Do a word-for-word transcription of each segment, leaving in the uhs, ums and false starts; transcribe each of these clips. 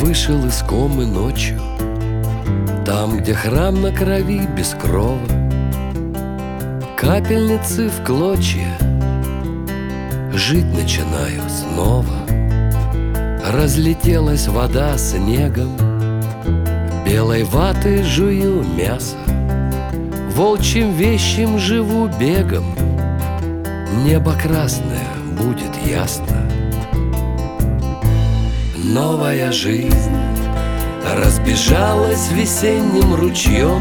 вышел из комы ночью, там, где храм на крови без крова, капельницы в клочья, жить начинаю снова. Разлетелась вода снегом, белой ватой жую мясо, волчьим вещим живу бегом, небо красное будет ясно. Новая жизнь разбежалась весенним ручьем,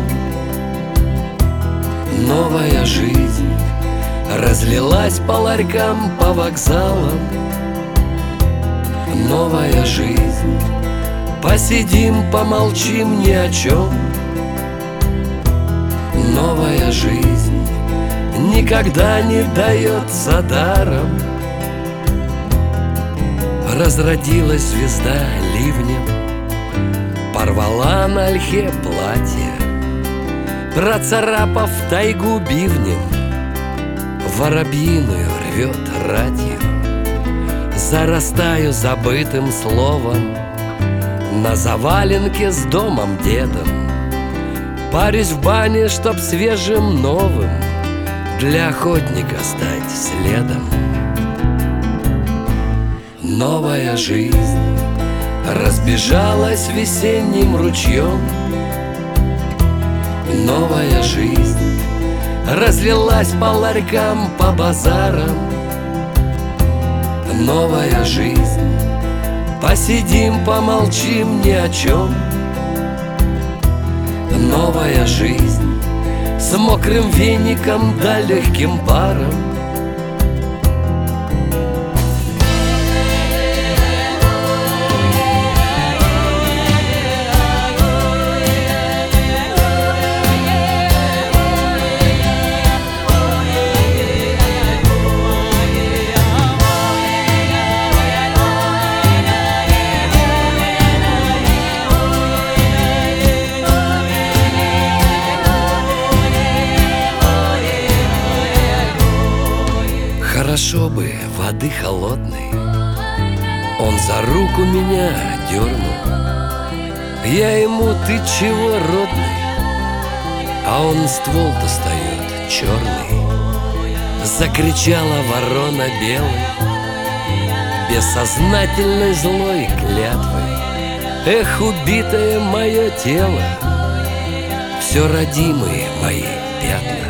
новая жизнь разлилась по ларькам, по вокзалам. Новая жизнь, посидим, помолчим ни о чем. Новая жизнь никогда не дается даром. Разродилась звезда ливнем, порвала на ольхе платье, процарапав тайгу бивнем, воробьиную рвет ратью. Зарастаю забытым словом на заваленке с домом дедом. Парюсь в бане, чтоб свежим новым для охотника стать следом. Новая жизнь разбежалась весенним ручьем, новая жизнь разлилась по ларькам, по базарам. Новая жизнь, посидим, помолчим ни о чем. Новая жизнь с мокрым веником да легким паром. Хорошо бы воды холодной, он за руку меня дернул. Я ему: ты чего, родный? А он ствол достает черный. Закричала ворона белой, бессознательной злой клятвой. Эх, убитое мое тело, все родимые мои пятна.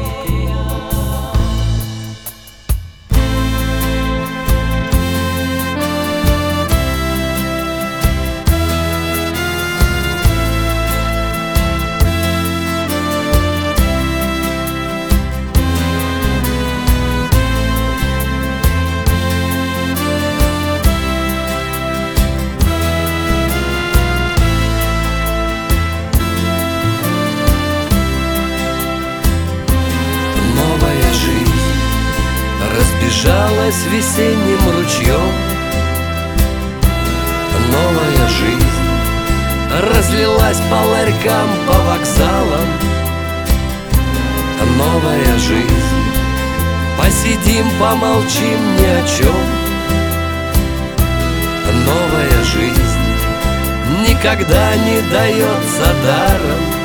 Разбежалась весенним ручьем, новая жизнь разлилась по ларькам, по вокзалам. Новая жизнь, посидим, помолчим ни о чем. Новая жизнь никогда не дается даром.